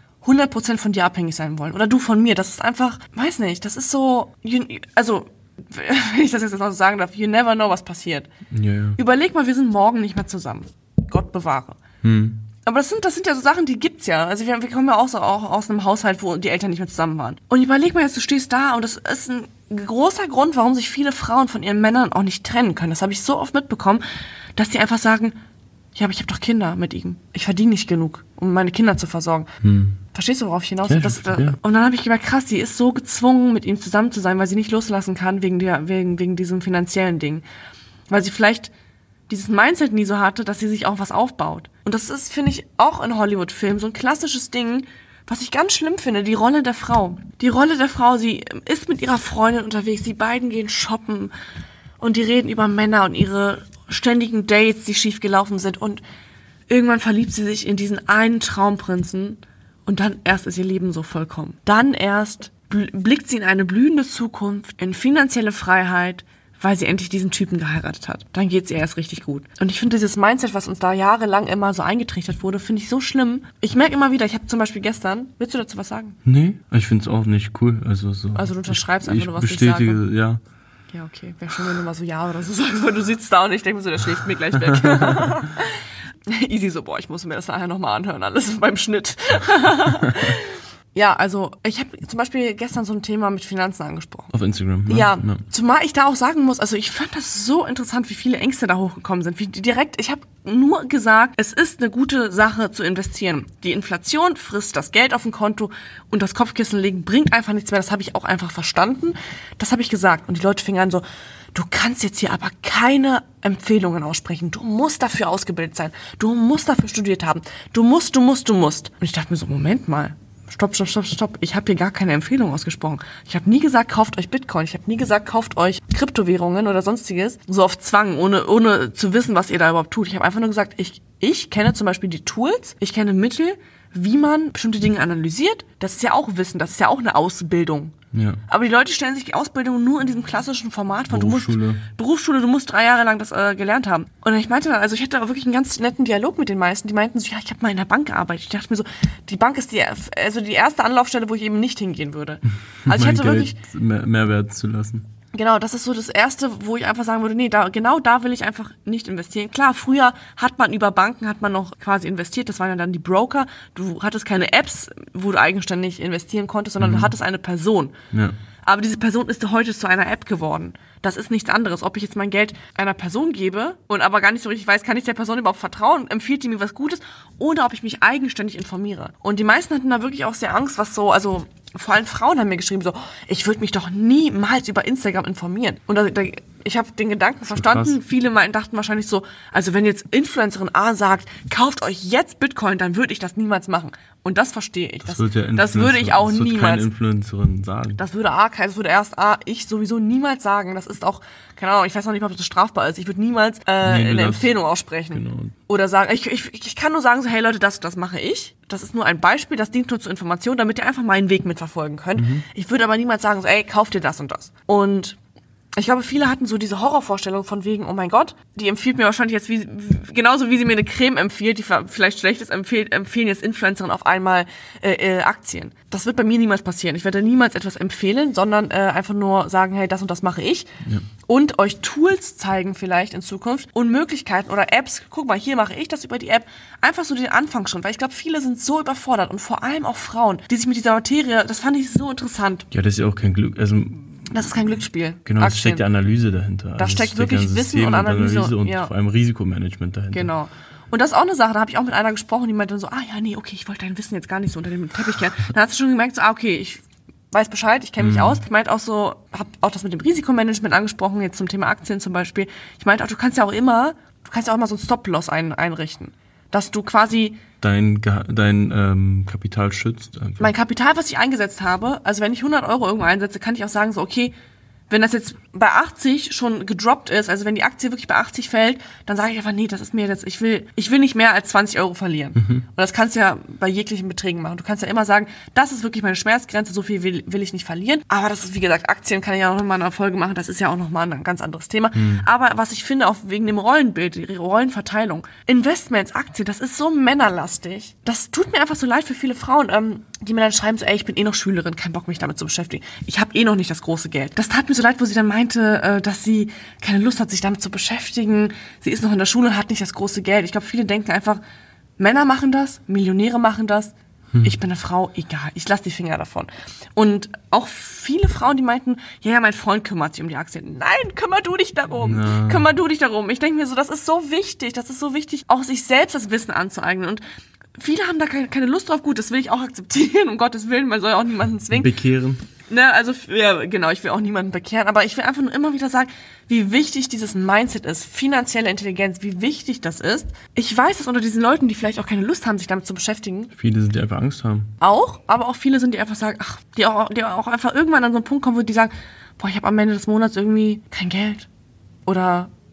Speaker 1: 100% von dir abhängig sein wollen. Oder du von mir. Das ist einfach, weiß nicht, das ist so, also, wenn ich das jetzt noch so sagen darf, you never know, was passiert.
Speaker 2: Ja.
Speaker 1: Überleg mal, wir sind morgen nicht mehr zusammen. Gott bewahre. Aber das sind ja so Sachen, die gibt's ja. Also wir kommen ja auch aus einem Haushalt, wo die Eltern nicht mehr zusammen waren. Und überleg mal jetzt, du stehst da und das ist ein großer Grund, warum sich viele Frauen von ihren Männern auch nicht trennen können. Das habe ich so oft mitbekommen, dass die einfach sagen, ja, aber ich habe doch Kinder mit ihm. Ich verdiene nicht genug, um meine Kinder zu versorgen. Verstehst du, worauf ich hinaus will?
Speaker 2: Ja.
Speaker 1: Und dann habe ich gemerkt, krass, die ist so gezwungen, mit ihm zusammen zu sein, weil sie nicht loslassen kann wegen diesem finanziellen Ding. Weil sie vielleicht dieses Mindset nie so hatte, dass sie sich auch was aufbaut. Und das ist, finde ich, auch in Hollywood-Filmen so ein klassisches Ding, was ich ganz schlimm finde, die Rolle der Frau. Die Rolle der Frau, sie ist mit ihrer Freundin unterwegs, die beiden gehen shoppen und die reden über Männer und ihre ständigen Dates, die schief gelaufen sind und irgendwann verliebt sie sich in diesen einen Traumprinzen und dann erst ist ihr Leben so vollkommen. Dann erst blickt sie in eine blühende Zukunft, in finanzielle Freiheit, weil sie endlich diesen Typen geheiratet hat. Dann geht es ihr erst richtig gut. Und ich finde dieses Mindset, was uns da jahrelang immer so eingetrichtert wurde, finde ich so schlimm. Ich merke immer wieder, ich habe zum Beispiel gestern, willst du dazu was sagen?
Speaker 2: Nee, ich finde es auch nicht cool. Also du
Speaker 1: unterschreibst einfach nur, was ich sage.
Speaker 2: Ich bestätige, ja.
Speaker 1: Ja, okay. Wäre schön, wenn du mal so ja oder so sagst, weil du sitzt da und ich denke mir so, der schläft mir gleich weg. Easy so, ich muss mir das nachher nochmal anhören, alles beim Schnitt. Ja, also ich habe zum Beispiel gestern so ein Thema mit Finanzen angesprochen.
Speaker 2: Auf Instagram, ne?
Speaker 1: Ja, zumal ich da auch sagen muss, also ich fand das so interessant, wie viele Ängste da hochgekommen sind. Ich habe nur gesagt, es ist eine gute Sache zu investieren. Die Inflation frisst das Geld auf dem Konto und das Kopfkissen legen bringt einfach nichts mehr. Das habe ich auch einfach verstanden. Das habe ich gesagt. Und die Leute fingen an so, du kannst jetzt hier aber keine Empfehlungen aussprechen. Du musst dafür ausgebildet sein. Du musst dafür studiert haben. Du musst. Und ich dachte mir so, Moment mal. Stopp. Ich habe hier gar keine Empfehlung ausgesprochen. Ich habe nie gesagt, kauft euch Bitcoin. Ich habe nie gesagt, kauft euch Kryptowährungen oder sonstiges. So auf Zwang, ohne zu wissen, was ihr da überhaupt tut. Ich habe einfach nur gesagt, ich kenne zum Beispiel die Tools, ich kenne Mittel, wie man bestimmte Dinge analysiert. Das ist ja auch Wissen, das ist ja auch eine Ausbildung. Ja. Aber die Leute stellen sich die Ausbildung nur in diesem klassischen Format vor. Berufsschule, du musst 3 Jahre lang das gelernt haben. Und ich meinte dann, also ich hatte da wirklich einen ganz netten Dialog mit den meisten. Die meinten so, ja, ich habe mal in der Bank gearbeitet. Ich dachte mir so, die Bank ist die erste Anlaufstelle, wo ich eben nicht hingehen würde. Also ich hatte wirklich
Speaker 2: Mehrwert zu lassen.
Speaker 1: Genau, das ist so das Erste, wo ich einfach sagen würde, nee, da will ich einfach nicht investieren. Klar, früher hat man über Banken noch quasi investiert, das waren ja dann die Broker. Du hattest keine Apps, wo du eigenständig investieren konntest, sondern du hattest eine Person. Ja. Aber diese Person ist heute zu einer App geworden. Das ist nichts anderes. Ob ich jetzt mein Geld einer Person gebe und aber gar nicht so richtig weiß, kann ich der Person überhaupt vertrauen, empfiehlt die mir was Gutes, oder ob ich mich eigenständig informiere. Und die meisten hatten da wirklich auch sehr Angst, vor allem Frauen haben mir geschrieben so, ich würde mich doch niemals über Instagram informieren. Und ich habe den Gedanken verstanden. Krass. Viele dachten wahrscheinlich so, also wenn jetzt Influencerin A sagt, kauft euch jetzt Bitcoin, dann würde ich das niemals machen. Und das verstehe ich. Das würde ich auch niemals. Das würde keine
Speaker 2: Influencerin sagen.
Speaker 1: Das würde ich sowieso niemals sagen. Das ist auch, keine Ahnung, ich weiß noch nicht, ob das strafbar ist. Ich würde niemals eine Empfehlung aussprechen. Genau. Oder sagen, ich kann nur sagen so, hey Leute, das mache ich. Das ist nur ein Beispiel, das dient nur zur Information, damit ihr einfach meinen Weg mitverfolgen könnt. Ich würde aber niemals sagen so, ey, kauft dir das und das. Und ich glaube, viele hatten so diese Horrorvorstellung von wegen, oh mein Gott, die empfiehlt mir wahrscheinlich jetzt, genauso wie sie mir eine Creme empfiehlt, die vielleicht schlecht ist, empfehlen jetzt Influencerinnen auf einmal Aktien. Das wird bei mir niemals passieren. Ich werde niemals etwas empfehlen, sondern einfach nur sagen, hey, das und das mache ich. Ja. Und euch Tools zeigen vielleicht in Zukunft und Möglichkeiten oder Apps. Guck mal, hier mache ich das über die App. Einfach so den Anfang schon, weil ich glaube, viele sind so überfordert und vor allem auch Frauen, die sich mit dieser Materie, das fand ich so interessant.
Speaker 2: Ja, das ist ja auch kein Glück, also
Speaker 1: das ist kein Glücksspiel.
Speaker 2: Genau, es steckt Analyse dahinter.
Speaker 1: Da steckt wirklich Wissen und Analyse
Speaker 2: und vor allem Risikomanagement dahinter.
Speaker 1: Genau. Und das ist auch eine Sache, da habe ich auch mit einer gesprochen, die meinte dann so, okay, ich wollte dein Wissen jetzt gar nicht so unter dem Teppich kehren. Dann hast du schon gemerkt, so, okay, ich weiß Bescheid, ich kenne mich aus. Ich meinte auch so, habe auch das mit dem Risikomanagement angesprochen, jetzt zum Thema Aktien zum Beispiel. Ich meinte auch, du kannst ja auch immer so ein Stop-Loss einrichten. Dass du quasi
Speaker 2: dein Kapital schützt. Einfach.
Speaker 1: Mein Kapital, was ich eingesetzt habe, also wenn ich 100 € irgendwo einsetze, kann ich auch sagen so, okay, wenn das jetzt bei 80 schon gedroppt ist, also wenn die Aktie wirklich bei 80 fällt, dann sage ich einfach, nee, das ist mir jetzt, ich will nicht mehr als 20 € verlieren. Und das kannst du ja bei jeglichen Beträgen machen. Du kannst ja immer sagen, das ist wirklich meine Schmerzgrenze, so viel will ich nicht verlieren. Aber das ist, wie gesagt, Aktien kann ich ja auch nochmal eine Folge machen, das ist ja auch nochmal ein ganz anderes Thema. Aber was ich finde, auch wegen dem Rollenbild, die Rollenverteilung, Investments, Aktien, das ist so männerlastig. Das tut mir einfach so leid für viele Frauen, die mir dann schreiben so, ey, ich bin noch Schülerin, kein Bock, mich damit zu beschäftigen. Ich habe noch nicht das große Geld. Das tat mir so leid, wo sie dann meinte, dass sie keine Lust hat, sich damit zu beschäftigen. Sie ist noch in der Schule und hat nicht das große Geld. Ich glaube, viele denken einfach, Männer machen das, Millionäre machen das. Ich bin eine Frau, egal, ich lasse die Finger davon. Und auch viele Frauen, die meinten, ja, mein Freund kümmert sich um die Aktien. Nein, kümmer du dich darum. Ja. Kümmer du dich darum. Ich denke mir so, das ist so wichtig, auch sich selbst das Wissen anzueignen. Und viele haben da keine Lust drauf. Gut, das will ich auch akzeptieren, um Gottes Willen, man soll ja auch niemanden zwingen.
Speaker 2: Bekehren.
Speaker 1: Ne, also, ja, genau, ich will auch niemanden bekehren, aber ich will einfach nur immer wieder sagen, wie wichtig dieses Mindset ist, finanzielle Intelligenz, wie wichtig das ist. Ich weiß, dass unter diesen Leuten, die vielleicht auch keine Lust haben, sich damit zu beschäftigen.
Speaker 2: Viele sind, die einfach Angst haben.
Speaker 1: Auch, aber auch viele sind, die einfach sagen, die auch einfach irgendwann an so einen Punkt kommen, wo die sagen, boah, ich habe am Ende des Monats irgendwie kein Geld. Oder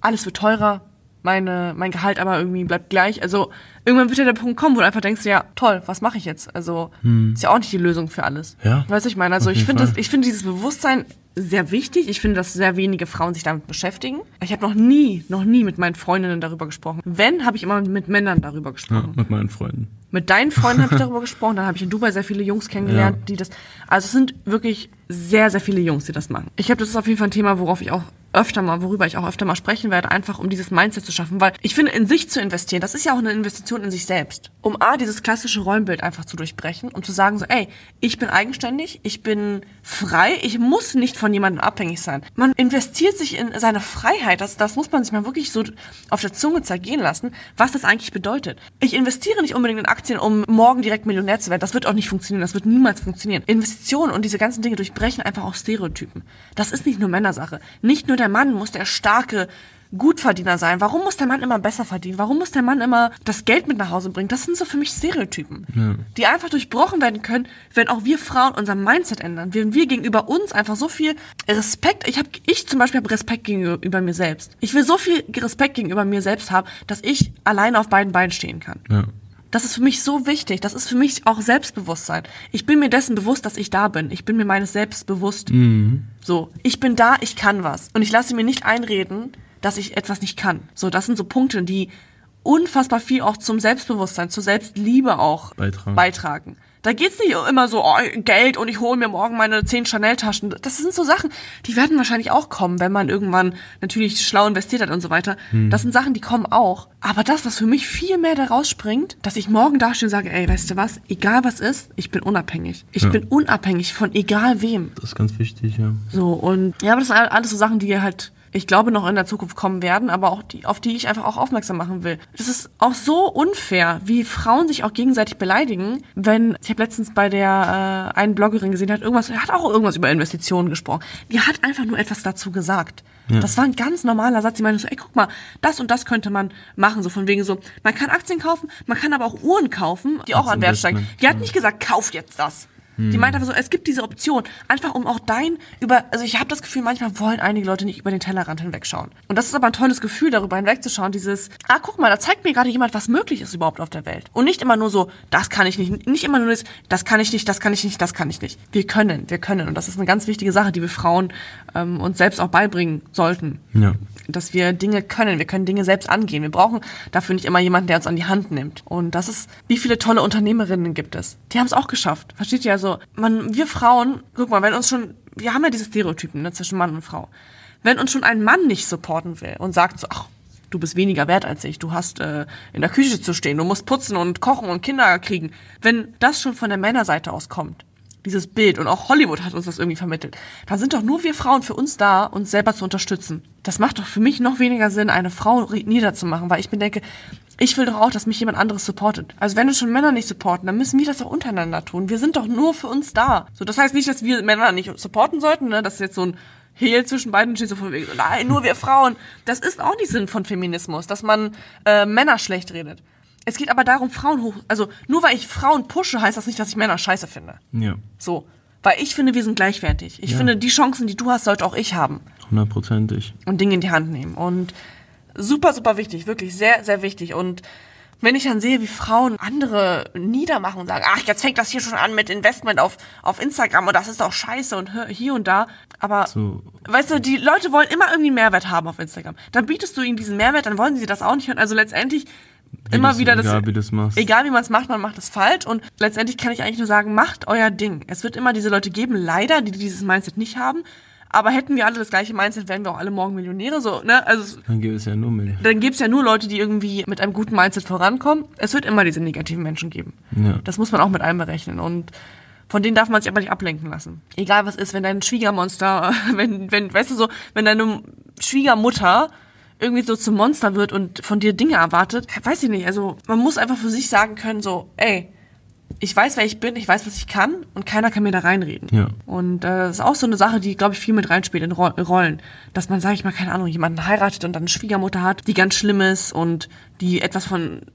Speaker 1: alles wird teurer, mein Gehalt aber irgendwie bleibt gleich. Also irgendwann wird ja der Punkt kommen, wo du einfach denkst, ja toll, was mache ich jetzt? Also ist ja auch nicht die Lösung für alles.
Speaker 2: Ja,
Speaker 1: weißt du, ich meine, also ich finde dieses Bewusstsein sehr wichtig. Ich finde, dass sehr wenige Frauen sich damit beschäftigen. Ich habe noch nie mit meinen Freundinnen darüber gesprochen. Wenn, habe ich immer mit Männern darüber gesprochen.
Speaker 2: Ja, mit meinen Freunden.
Speaker 1: Mit deinen Freunden habe ich darüber gesprochen. Dann habe ich in Dubai sehr viele Jungs kennengelernt, die das... Also es sind wirklich sehr, sehr viele Jungs, die das machen. Ich glaube, das ist auf jeden Fall ein Thema, worüber ich auch öfter mal sprechen werde, einfach um dieses Mindset zu schaffen. Weil ich finde, in sich zu investieren, das ist ja auch eine Investition in sich selbst. Um dieses klassische Rollenbild einfach zu durchbrechen und zu sagen so, ey, ich bin eigenständig, ich bin frei, ich muss nicht von jemandem abhängig sein. Man investiert sich in seine Freiheit, das muss man sich mal wirklich so auf der Zunge zergehen lassen, was das eigentlich bedeutet. Ich investiere nicht unbedingt in Aktien, um morgen direkt Millionär zu werden. Das wird auch nicht funktionieren, das wird niemals funktionieren. Investitionen und diese ganzen Dinge durchbrechen einfach auch Stereotypen. Das ist nicht nur Männersache. Nicht nur der Mann muss der starke Gutverdiener sein. Warum muss der Mann immer besser verdienen? Warum muss der Mann immer das Geld mit nach Hause bringen? Das sind so für mich Stereotypen, die einfach durchbrochen werden können, wenn auch wir Frauen unser Mindset ändern. Wenn wir gegenüber uns einfach so viel Respekt, ich zum Beispiel habe Respekt gegenüber mir selbst. Ich will so viel Respekt gegenüber mir selbst haben, dass ich alleine auf beiden Beinen stehen kann.
Speaker 2: Ja.
Speaker 1: Das ist für mich so wichtig. Das ist für mich auch Selbstbewusstsein. Ich bin mir dessen bewusst, dass ich da bin. Ich bin mir meines Selbst bewusst. So, ich bin da, ich kann was. Und ich lasse mir nicht einreden, dass ich etwas nicht kann. So, das sind so Punkte, die unfassbar viel auch zum Selbstbewusstsein, zur Selbstliebe auch beitragen. Da geht's nicht immer so, oh, Geld und ich hole mir morgen meine 10 Chanel-Taschen. Das sind so Sachen, die werden wahrscheinlich auch kommen, wenn man irgendwann natürlich schlau investiert hat und so weiter. Das sind Sachen, die kommen auch. Aber das, was für mich viel mehr da rausspringt, dass ich morgen dastehe und sage, ey, weißt du was, egal was ist, ich bin unabhängig. Ich bin unabhängig von egal wem.
Speaker 2: Das ist ganz wichtig, ja.
Speaker 1: So, und ja, aber das sind alles so Sachen, die halt, ich glaube, noch in der Zukunft kommen werden, aber auch auf die ich einfach auch aufmerksam machen will. Das ist auch so unfair, wie Frauen sich auch gegenseitig beleidigen, ich habe letztens bei der einen Bloggerin gesehen, hat auch irgendwas über Investitionen gesprochen. Die hat einfach nur etwas dazu gesagt. Ja. Das war ein ganz normaler Satz. Sie meinte so, ey, guck mal, das und das könnte man machen. So von wegen so, man kann Aktien kaufen, man kann aber auch Uhren kaufen, die auch an Wert steigen. Die hat nicht gesagt, kauf jetzt das. Die meint einfach so, es gibt diese Option, einfach um auch also ich habe das Gefühl, manchmal wollen einige Leute nicht über den Tellerrand hinwegschauen. Und das ist aber ein tolles Gefühl, darüber hinwegzuschauen, guck mal, da zeigt mir gerade jemand, was möglich ist überhaupt auf der Welt. Und nicht immer nur so, das kann ich nicht immer nur das kann ich nicht, das kann ich nicht, das kann ich nicht. Wir können. Und das ist eine ganz wichtige Sache, die wir Frauen uns selbst auch beibringen sollten. Ja. Dass wir Dinge können, wir können Dinge selbst angehen. Wir brauchen dafür nicht immer jemanden, der uns an die Hand nimmt. Und das ist, wie viele tolle Unternehmerinnen gibt es. Die haben es auch geschafft. Versteht ihr? Also, wir Frauen, guck mal, wir haben ja diese Stereotypen, ne, zwischen Mann und Frau. Wenn uns schon ein Mann nicht supporten will und sagt so, ach, du bist weniger wert als ich, du hast in der Küche zu stehen, du musst putzen und kochen und Kinder kriegen. Wenn das schon von der Männerseite aus kommt, dieses Bild, und auch Hollywood hat uns das irgendwie vermittelt, dann sind doch nur wir Frauen für uns da, uns selber zu unterstützen. Das macht doch für mich noch weniger Sinn, eine Frau niederzumachen, weil ich mir denke, ich will doch auch, dass mich jemand anderes supportet. Also wenn uns schon Männer nicht supporten, dann müssen wir das auch untereinander tun. Wir sind doch nur für uns da. So, das heißt nicht, dass wir Männer nicht supporten sollten, ne? Das ist jetzt so ein Hehl zwischen beiden, steht so von wegen, nein, nur wir Frauen. Das ist auch nicht Sinn von Feminismus, dass man Männer schlecht redet. Es geht aber darum, nur weil ich Frauen pushe, heißt das nicht, dass ich Männer scheiße finde. Ja. So. Weil ich finde, wir sind gleichwertig. Ich finde, die Chancen, die du hast, sollte auch ich haben.
Speaker 2: 100%.
Speaker 1: Und Dinge in die Hand nehmen. Und super, super wichtig. Wirklich sehr, sehr wichtig. Und wenn ich dann sehe, wie Frauen andere niedermachen und sagen, ach, jetzt fängt das hier schon an mit Investment auf Instagram und das ist doch scheiße und hier und da. Aber, weißt du, die Leute wollen immer irgendwie einen Mehrwert haben auf Instagram. Dann bietest du ihnen diesen Mehrwert, dann wollen sie das auch nicht hören. Also letztendlich immer wieder
Speaker 2: egal wie
Speaker 1: man es macht, man macht es falsch. Und letztendlich kann ich eigentlich nur sagen, macht euer Ding. Es wird immer diese Leute geben, leider, die dieses Mindset nicht haben. Aber hätten wir alle das gleiche Mindset, wären wir auch alle morgen Millionäre. So, ne? Also,
Speaker 2: dann gibt es ja nur Millionäre.
Speaker 1: Dann gibt es ja nur Leute, die irgendwie mit einem guten Mindset vorankommen. Es wird immer diese negativen Menschen geben. Ja. Das muss man auch mit einberechnen. Und von denen darf man sich aber nicht ablenken lassen. Egal was ist, wenn dein Schwiegermonster, weißt du so, wenn deine Schwiegermutter irgendwie so zum Monster wird und von dir Dinge erwartet, weiß ich nicht. Also man muss einfach für sich sagen können, so, ey, ich weiß, wer ich bin, ich weiß, was ich kann und keiner kann mir da reinreden. Ja. Und das ist auch so eine Sache, die, glaube ich, viel mit reinspielt in Rollen. Dass man, sage ich mal, keine Ahnung, jemanden heiratet und dann eine Schwiegermutter hat, die ganz schlimm ist und die etwas von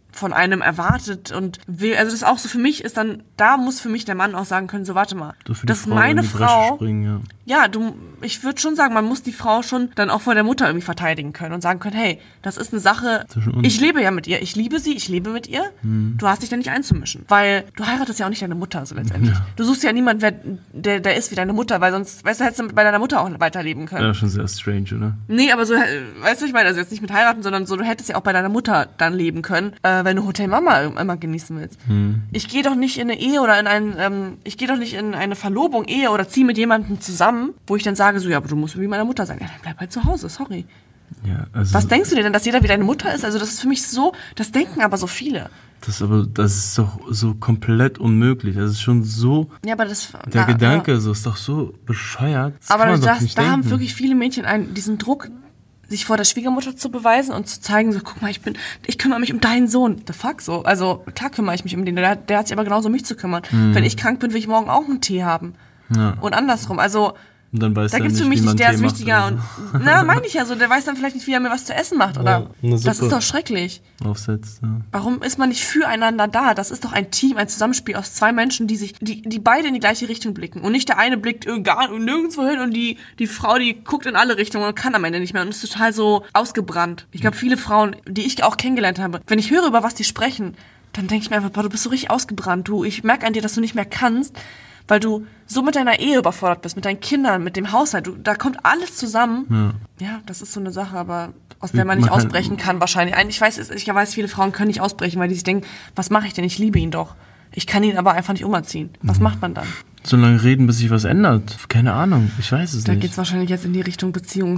Speaker 1: von einem erwartet und will, also das ist auch so für mich ist dann, da muss für mich der Mann auch sagen können, so warte mal, das ist meine Frau.
Speaker 2: Springen,
Speaker 1: ich würde schon sagen, man muss die Frau schon dann auch vor der Mutter irgendwie verteidigen können und sagen können, hey, das ist eine Sache, ich lebe ja mit ihr, ich liebe sie, ich lebe mit ihr, du hast dich da nicht einzumischen, weil du heiratest ja auch nicht deine Mutter so letztendlich. Ja. Du suchst ja niemanden, der ist wie deine Mutter, weil sonst, weißt du, hättest du bei deiner Mutter auch weiterleben können.
Speaker 2: Ja, schon sehr strange, oder?
Speaker 1: Nee, aber so, weißt du, ich meine, also jetzt nicht mit heiraten, sondern so, du hättest ja auch bei deiner Mutter dann leben können, wenn du Hotel Mama immer genießen willst. Ich gehe doch nicht in eine Ehe oder ich gehe doch nicht in eine Verlobung, Ehe oder ziehe mit jemandem zusammen, wo ich dann sage so, ja, aber du musst wie meine Mutter sein. Ja, dann bleib halt zu Hause, sorry.
Speaker 2: Ja, also
Speaker 1: was denkst du dir denn, dass jeder wie deine Mutter ist? Also das ist für mich so, das denken aber so viele.
Speaker 2: Das ist doch so komplett unmöglich. Das ist schon so.
Speaker 1: Ja, aber
Speaker 2: der Gedanke so ist doch so bescheuert.
Speaker 1: Aber da haben wirklich viele Mädchen diesen Druck, sich vor der Schwiegermutter zu beweisen und zu zeigen, so, guck mal, ich kümmere mich um deinen Sohn. The fuck, so. Also, klar kümmere ich mich um den. Der hat sich aber genauso um mich zu kümmern. Wenn ich krank bin, will ich morgen auch einen Tee haben. Ja. Und andersrum. Also,
Speaker 2: und dann weiß
Speaker 1: da gibt's für mich nicht, der ist wichtiger. Und, meine ich ja so, der weiß dann vielleicht nicht, wie er mir was zu essen macht, oder? Ja, das ist doch schrecklich.
Speaker 2: Aufsetzt, ja.
Speaker 1: Warum ist man nicht füreinander da? Das ist doch ein Team, ein Zusammenspiel aus zwei Menschen, die beide in die gleiche Richtung blicken. Und nicht der eine blickt nirgendwo hin und die Frau, die guckt in alle Richtungen und kann am Ende nicht mehr und ist total so ausgebrannt. Ich glaube, viele Frauen, die ich auch kennengelernt habe, wenn ich höre, über was die sprechen, dann denke ich mir einfach, boah, du bist so richtig ausgebrannt. Ich merke an dir, dass du nicht mehr kannst, weil du so mit deiner Ehe überfordert bist, mit deinen Kindern, mit dem Haushalt. Da kommt alles zusammen. Ja, das ist so eine Sache, aber aus der man nicht ausbrechen kann wahrscheinlich. Ich weiß, viele Frauen können nicht ausbrechen, weil die sich denken, was mache ich denn? Ich liebe ihn doch. Ich kann ihn aber einfach nicht umerziehen. Was macht man dann?
Speaker 2: So lange reden, bis sich was ändert. Keine Ahnung, ich weiß es nicht.
Speaker 1: Da geht es wahrscheinlich jetzt in die Richtung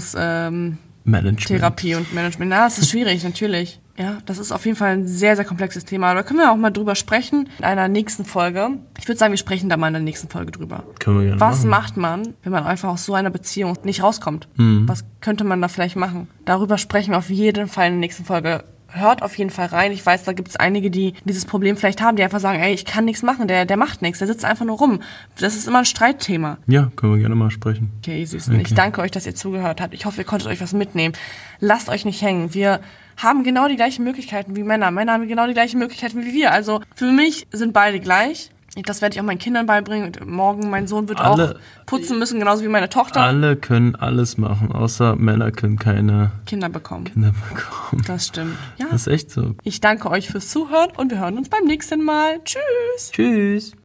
Speaker 1: Therapie und Management. Na, das ist schwierig, natürlich. Ja, das ist auf jeden Fall ein sehr, sehr komplexes Thema. Da können wir auch mal drüber sprechen in einer nächsten Folge. Ich würde sagen, wir sprechen da mal in der nächsten Folge drüber.
Speaker 2: Können wir gerne
Speaker 1: Was
Speaker 2: machen.
Speaker 1: macht man, wenn man einfach aus so einer Beziehung nicht rauskommt? Was könnte man da vielleicht machen? Darüber sprechen wir auf jeden Fall in der nächsten Folge. Hört auf jeden Fall rein. Ich weiß, da gibt es einige, die dieses Problem vielleicht haben, die einfach sagen, ey, ich kann nichts machen, der macht nichts, der sitzt einfach nur rum. Das ist immer ein Streitthema.
Speaker 2: Ja, können wir gerne mal sprechen.
Speaker 1: Okay, Süßen. Okay. Ich danke euch, dass ihr zugehört habt. Ich hoffe, ihr konntet euch was mitnehmen. Lasst euch nicht hängen. Wir haben genau die gleichen Möglichkeiten wie Männer. Männer haben genau die gleichen Möglichkeiten wie wir. Also für mich sind beide gleich. Das werde ich auch meinen Kindern beibringen. Und morgen, mein Sohn wird auch putzen müssen, genauso wie meine Tochter.
Speaker 2: Alle können alles machen, außer Männer können keine
Speaker 1: Kinder bekommen. Das stimmt. Ja.
Speaker 2: Das ist echt so.
Speaker 1: Ich danke euch fürs Zuhören und wir hören uns beim nächsten Mal. Tschüss.
Speaker 2: Tschüss.